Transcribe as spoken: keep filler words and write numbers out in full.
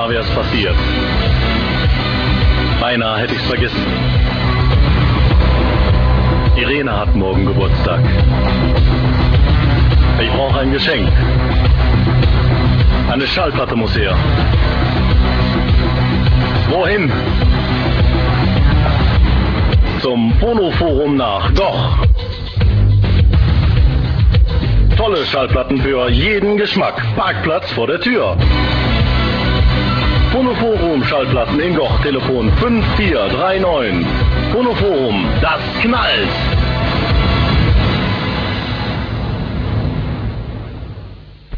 Beinahe wär's passiert. Beinahe hätte ich's vergessen. Irene hat morgen Geburtstag. Ich brauche ein Geschenk. Eine Schallplatte muss her. Wohin? Zum Phonoforum nach Goch. Tolle Schallplatten für jeden Geschmack. Parkplatz vor der Tür. Phonoforum Schallplatten in Goch. Telefon fünf vier drei neun. Phonoforum, das knallt.